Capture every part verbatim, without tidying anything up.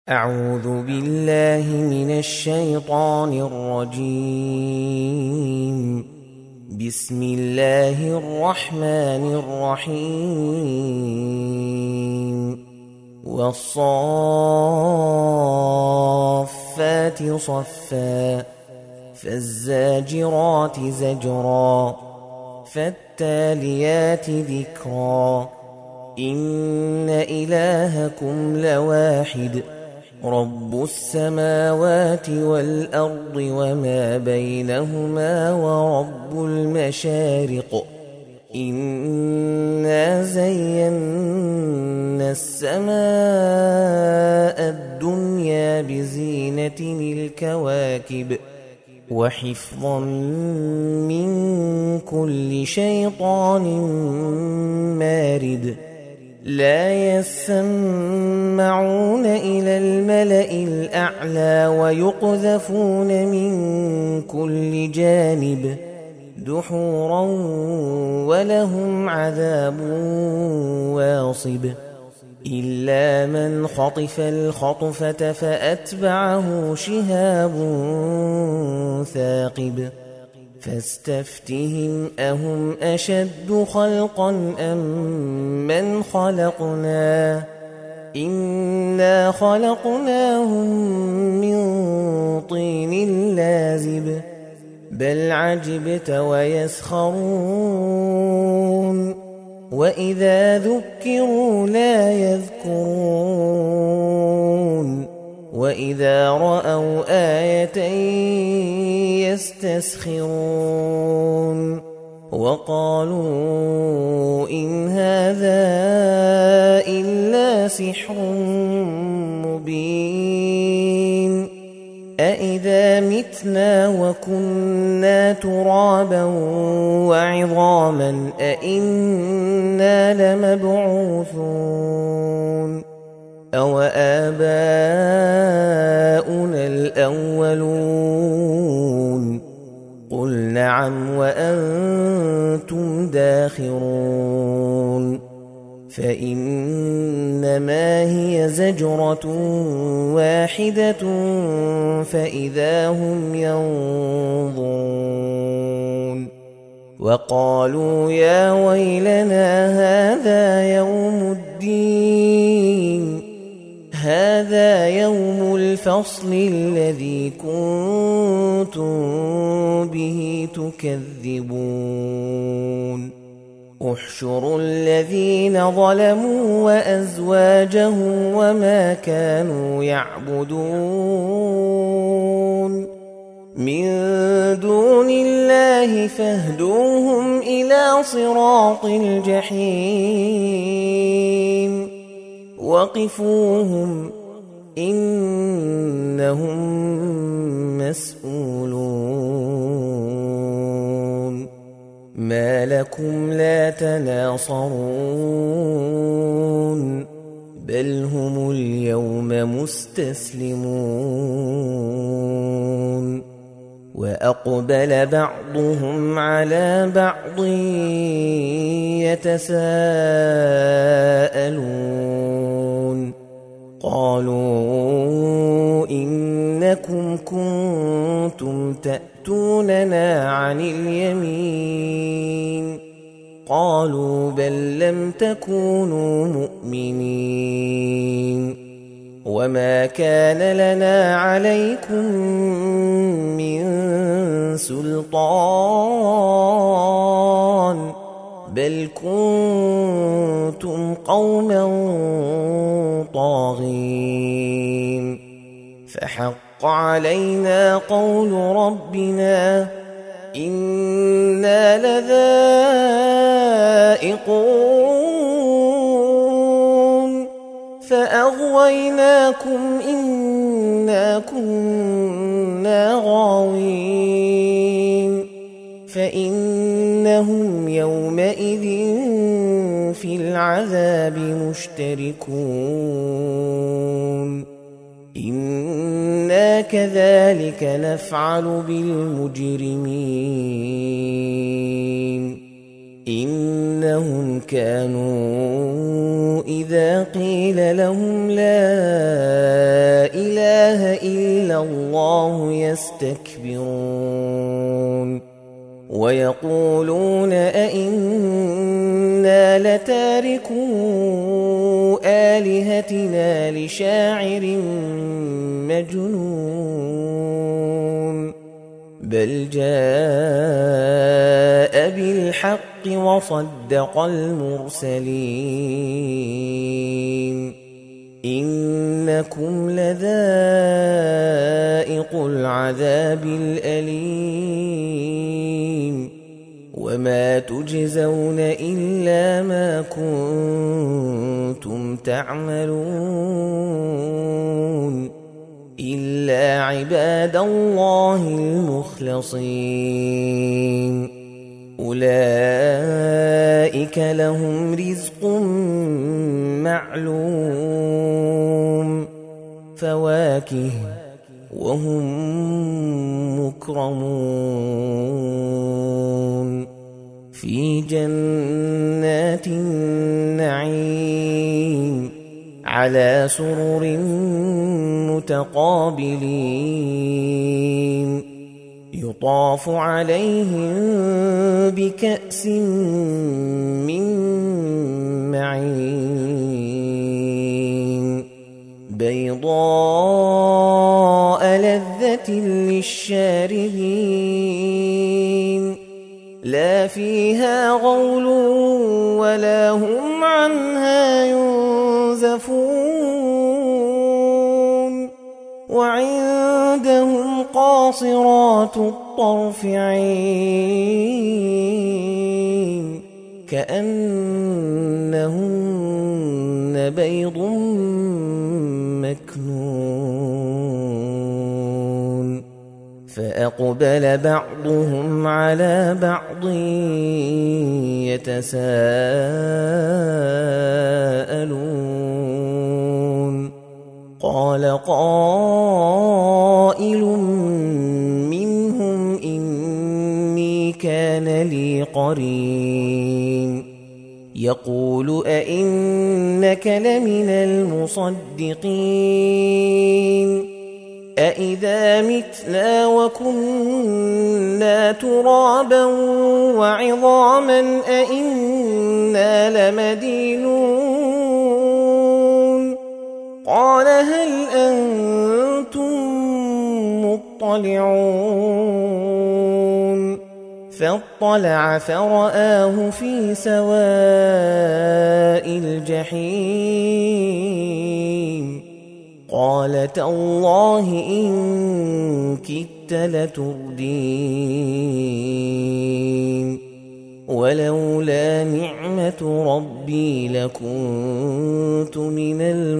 أعوذ بالله من الشيطان الرجيم. بسم الله الرحمن الرحيم. والصافات صفا فالزاجرات زجرا فالتاليات ذكرا إن إلهكم لواحد رب السماوات والأرض وما بينهما ورب المشارق إنا زينا السماء الدنيا بزينة الكواكب وحفظا من كل شيطان مارد لا يسمعون إلى الملأ الأعلى ويقذفون من كل جانب دحورا ولهم عذاب واصب إلا من خطف الخطفة فأتبعه شهاب ثاقب فاستفتهم أهم أشد خلقا أم من خلقنا إنا خلقناهم من طين لازب بل عجبت ويسخرون وإذا ذكروا لا يذكرون وإذا رأوا آية يستسخرون وقالوا إن هذا إلا سحر مبين أإذا متنا وكنا ترابا وعظاما أإنا لمبعوثون أو آباؤنا الأولون قل نعم وأنتم داخرون فإنما هي زجرة واحدة فإذا هم ينظرون وقالوا يا ويلنا هذا يوم الدين هذا يوم الفصل الذي كنتم به تكذبون احشروا الذين ظلموا وأزواجهم وما كانوا يعبدون من دون الله فاهدوهم إلى صراط الجحيم وقفوهم إنهم مسؤولون ما لكم لا تناصرون بل هم اليوم مستسلمون وأقبل بعضهم على بعض يتساءلون قالوا إنكم كنتم تأتوننا عن اليمين قالوا بل لم تكونوا مؤمنين وما كان لنا عليكم من سلطان بل كنتم قوما طاغين فحق علينا قول ربنا إنا لذائقون فأغويناكم إنا كنا غاوين فإنهم يومئذ في العذاب مشتركون إنا كذلك نفعل بالمجرمين إنهم كانوا إذا قيل لهم لا إله إلا الله يستكبرون ويقولون أئنا لتاركو آلهتنا لشاعر مجنون بل جاء بالحق وصدق المرسلين إنكم لذائق العذاب الأليم وما تجزون إلا ما كنتم تعملون إلا عباد الله المخلصين أولئك لهم رزق معلوم فواكه وهم مكرمون في جنات النعيم على سرر متقابلين يطاف عليهم بكأس من معين بيضاء لذة للشاربين لا فيها غول ولا هم عنها ينزفون وعندهم قاصرات الطرف عين كأنهن بيض مكنون فأقبل بعضهم على بعض يتساءلون قال قائل منهم إني كان لي قرين يقول أئنك لمن المصدقين أئذا متنا وكنا ترابا وعظاما أئنا لمدينون قال هل أنتم مطلعون فاطلع فرآه في سواء الجحيم قال تالله إن كدت لتردين ولولا نعمة ربي لكنت من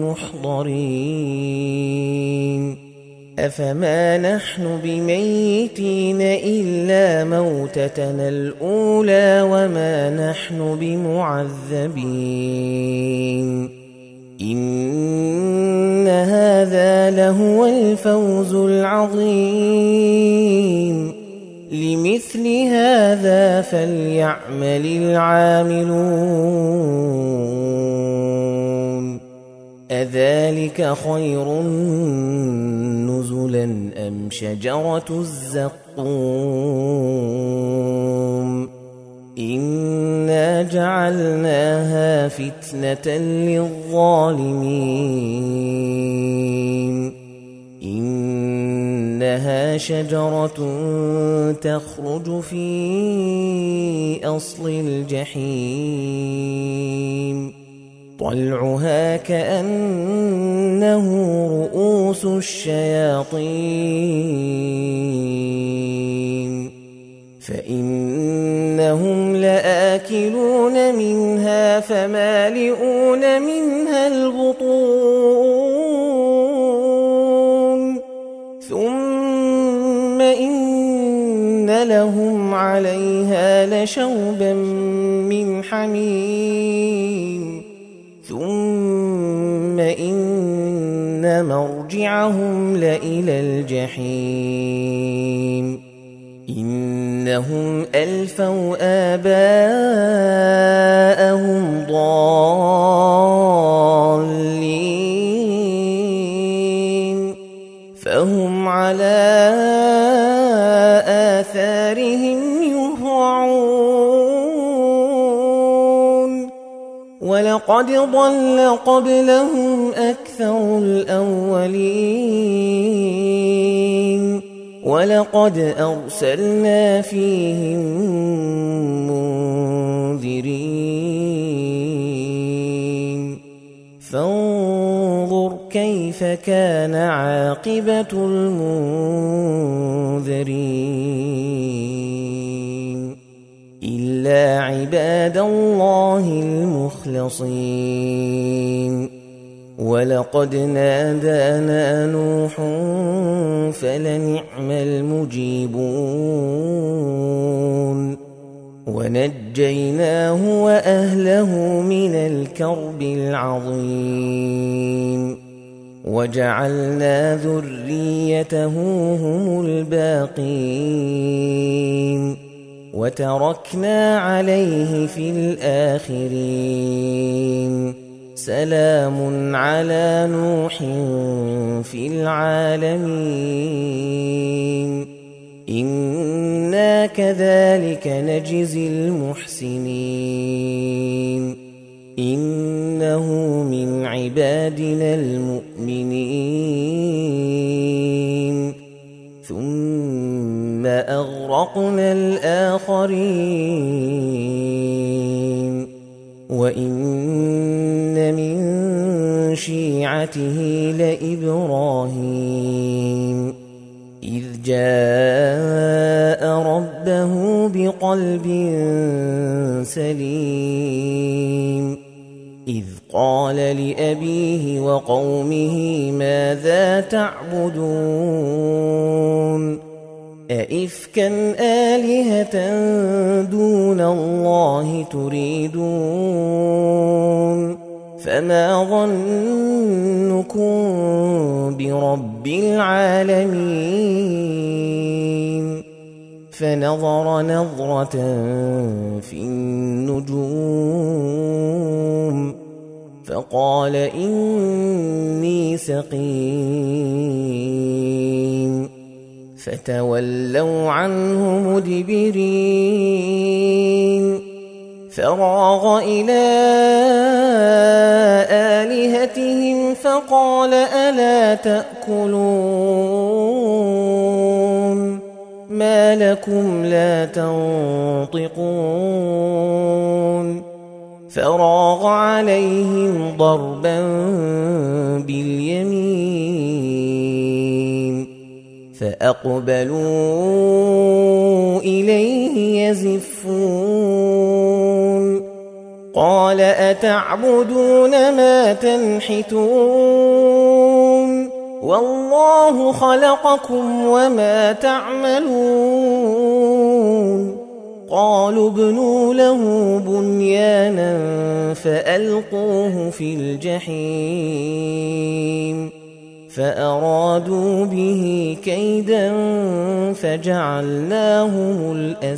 المحضرين أفما نحن بميتين إلا موتتنا الأولى وما نحن بمعذبين إن هذا لهو الفوز العظيم لمثل هذا فليعمل العاملون أذلك خير نزلا أم شجرة الزقوم إنا جعلناها فتنة للظالمين إنها شجرة تخرج في أصل الجحيم طلعها كأنه رؤوس الشياطين فإنهم لآكلون منها فمالئون منها البطون ثم إن لهم عليها لشوبا من حميم ثم إن مرجعهم لإلى الجحيم إن إنهم ألفوا آباءهم ضالين فهم على آثارهم يهرعون ولقد ضل قبلهم أكثر الأولين ولقد أرسلنا فيهم منذرين فانظر كيف كان عاقبة المنذرين إلا عباد الله المخلصين ولقد نادانا نوح فلنعم المجيبون ونجيناه وأهله من الكرب العظيم وجعلنا ذريته هم الباقين وتركنا عليه في الآخرين سلام على نوح في العالمين إنا كذلك نجزي المحسنين إنه من عبادنا المؤمنين ثم أغرقنا الآخرين وإن من شيعته لإبراهيم إذ جاء ربه بقلب سليم إذ قال لأبيه وقومه ماذا تعبدون أئفكا آلهة دون الله تريدون فما ظنكم برب العالمين فنظر نظرة في النجوم فقال إني سقيم فتولوا عنه مدبرين فراغ إلى آلهتهم فقال ألا تأكلون ما لكم لا تنطقون فراغ عليهم ضربا باليمين فأقبلوا إليه يزفون قال أتعبدون ما تنحتون والله خلقكم وما تعملون قالوا ابنوا له بنيانا فألقوه في الجحيم فأرادوا به كيدا فجعلناهم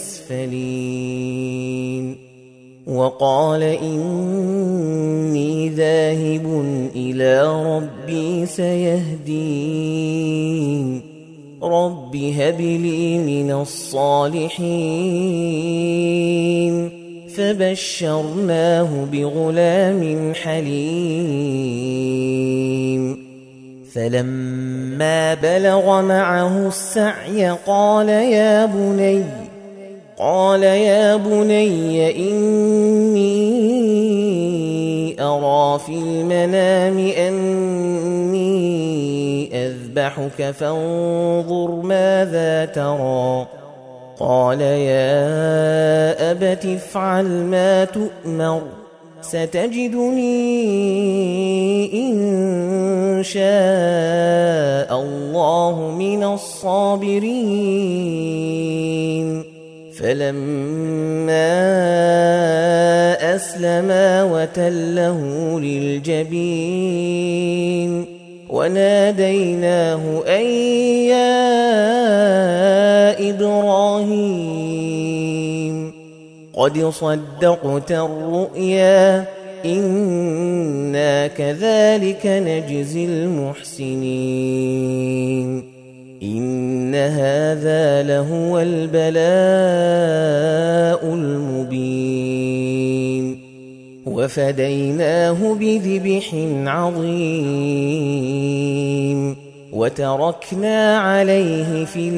الأسفلين وقال إني ذاهب إلى ربي سيهدين رب هب لي من الصالحين فبشرناه بغلام حليم فلما بلغ معه السعي قال يا بني قال يا بني إني أرى في المنام أني أذبحك فانظر ماذا ترى قال يا أبت افعل ما تؤمر ستجدني إن شاء الله من الصابرين فلما أسلما وتله للجبين وناديناه أن يا إبراهيم قد صدقت الرؤيا إنا كذلك نجزي المحسنين إن هذا لهو البلاء المبين وفديناه بذبح عظيم وتركنا عليه في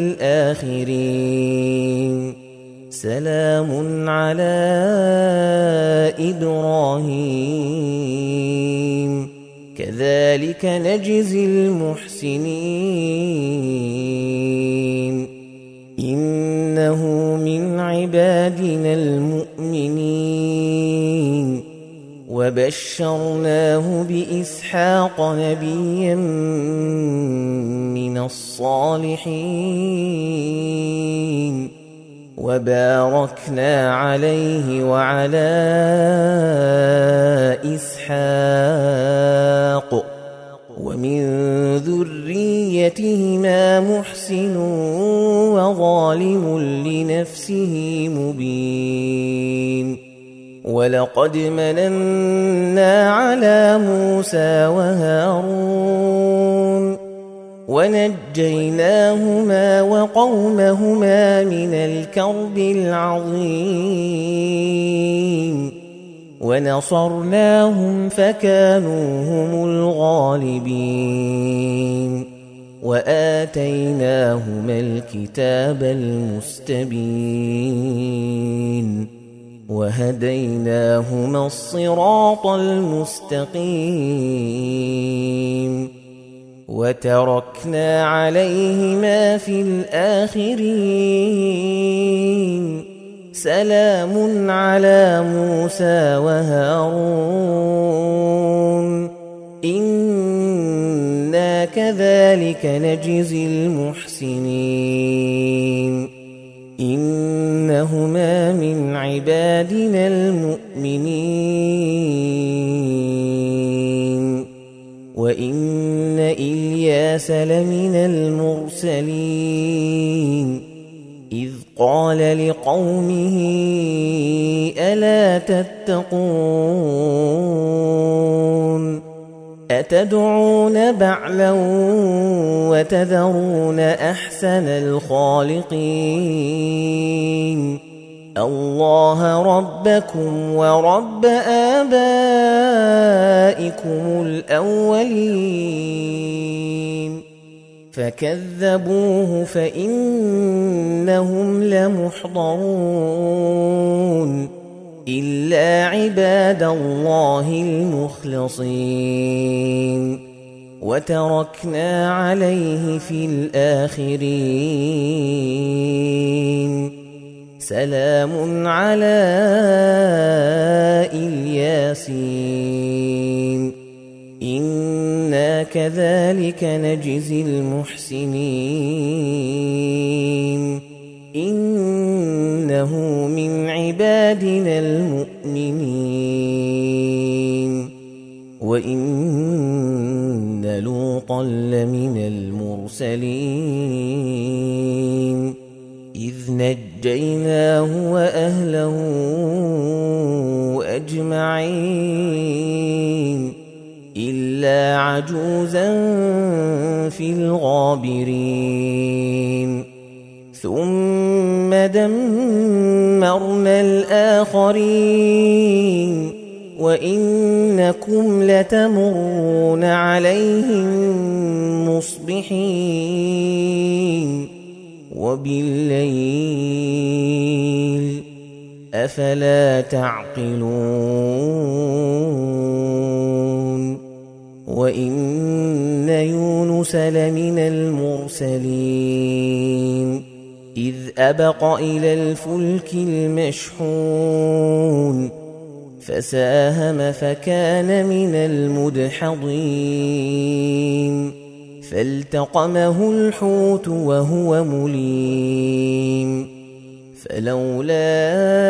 الآخرين سلام على إبراهيم كذلك نجزي المحسنين إنه من عبادنا المؤمنين وبشرناه بإسحاق نبيا من الصالحين وباركنا عليه وعلى إسحاق ومن ذريتهما محسن وظالم لنفسه مبين ولقد مننا على موسى وهارون ونجيناهما وقومهما من الكرب العظيم ونصرناهم فكانوا هم الغالبين وآتيناهما الكتاب المستبين وهديناهما الصراط المستقيم وتركنا عليهما في الآخرين سلام على موسى وهارون إنا كذلك نجزي المحسنين إنهما من عبادنا المؤمنين وإن إلياس لمن المرسلين إذ قال لقومه ألا تتقون أتدعون بعلا وتذرون أحسن الخالقين الله ربكم ورب آبائكم الأولين فكذبوه فإنهم لمحضرون إلا عباد الله المخلصين وتركنا عليه في الآخرين سلام على الياسين إنا كذلك نجزي المحسنين إنه من عبادنا المؤمنين وإن لوطا لمن المرسلين إذ نجيناه وأهله أجمعين إلا عجوزا في الغابرين ثم دمرنا الآخرين وإنكم لتمرون عليهم مصبحين وبالليل أفلا تعقلون وإن يونس لمن المرسلين إذ أبق إلى الفلك المشحون فساهم فكان من المدحضين فالتقمه الحوت وهو مليم فلولا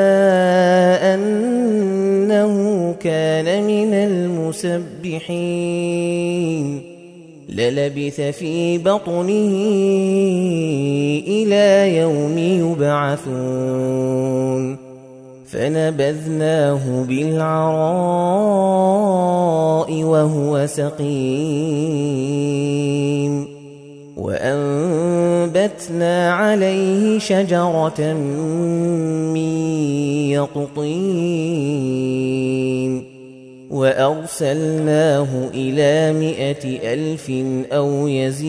أنه كان من المسبحين للبث في بطنه إلى يوم يبعثون فنبذناه بالعراء وهو سقيم وأنبتنا عليه شجرة من يقطين وأرسلناه إلى مائة ألف أو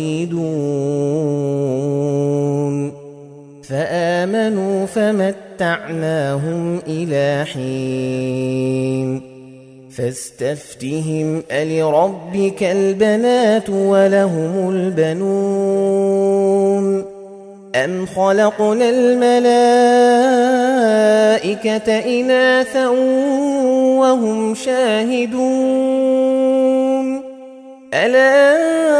يزيدون فآمنوا فمتعناهم إلى حين فاستفتهم ألربك البنات ولهم البنون أم خلقنا الملائكة إناثا وهم شاهدون ألا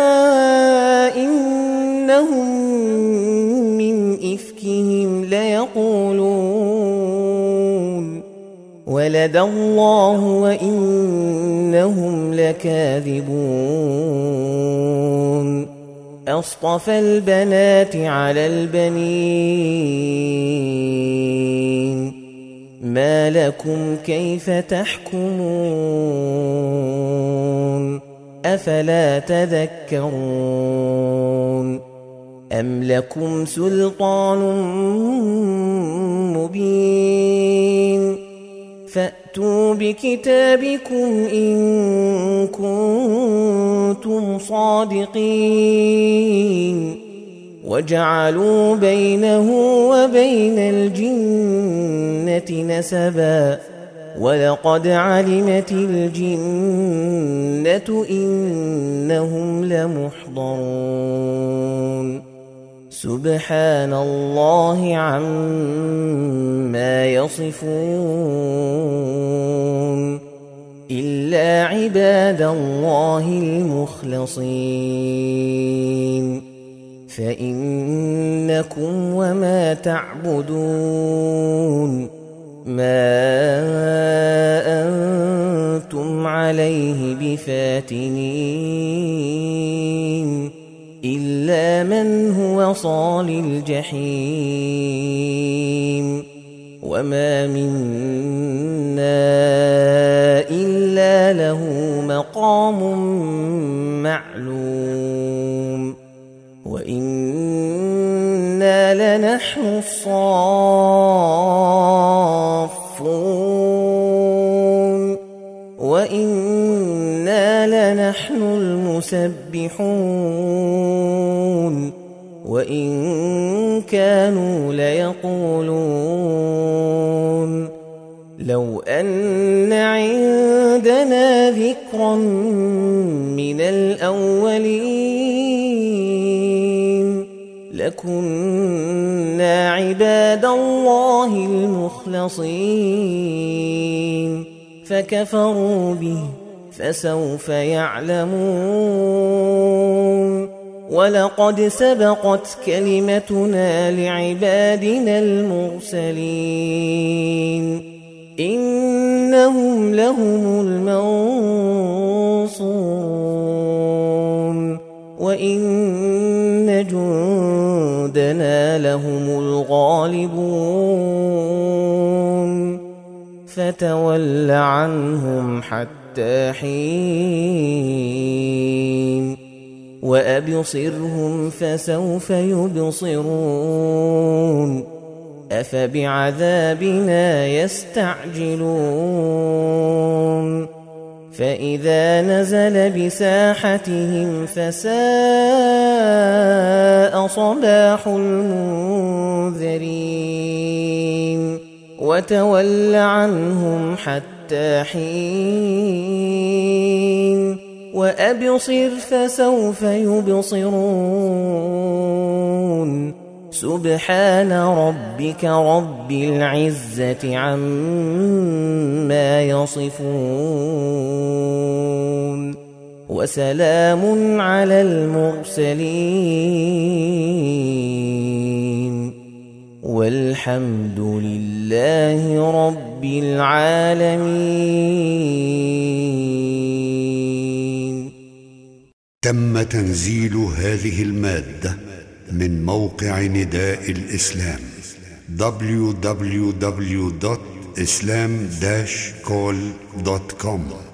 إنهم من إفكهم ليقولون ولد الله وإنهم لكاذبون أصطفى البنات على البنين ما لكم كيف تحكمون أفلا تذكرون أم لكم سلطان مبين فأتوا بكتابكم إن كنتم صادقين وجعلوا بينه وبين الجنة نسبا ولقد علمت الجنة إنهم لمحضرون سبحان الله عما يصفون إلا عباد الله المخلصين فإنكم وما تعبدون ما أنتم عليه بفاتنين إلا من هو صال الجحيم وما منا إلا له مقام معلوم وإنا لنحن الصافون وإنا لنحن المسبحون وإن كانوا ليقولون لو أن عندنا ذكرا من الأولين لكنا عباد الله المخلصين فكفروا به فسوف يعلمون ولقد سبقت كلمتنا لعبادنا المرسلين إنهم لهم المنصورون وإن جندنا لهم الغالبون فتول عنهم حتى حين وأبصرهم فسوف يبصرون أفبعذابنا يستعجلون فإذا نزل بساحتهم فساء صباح المنذرين وتول عنهم حتى حين وأبصر فسوف يبصرون سبحان ربك رب العزة عما يصفون وسلام على المرسلين والحمد لله رب العالمين. تم تنزيل هذه المادة من موقع نداء الإسلام دبليو دبليو دبليو دوت اسلام داش كول دوت كوم.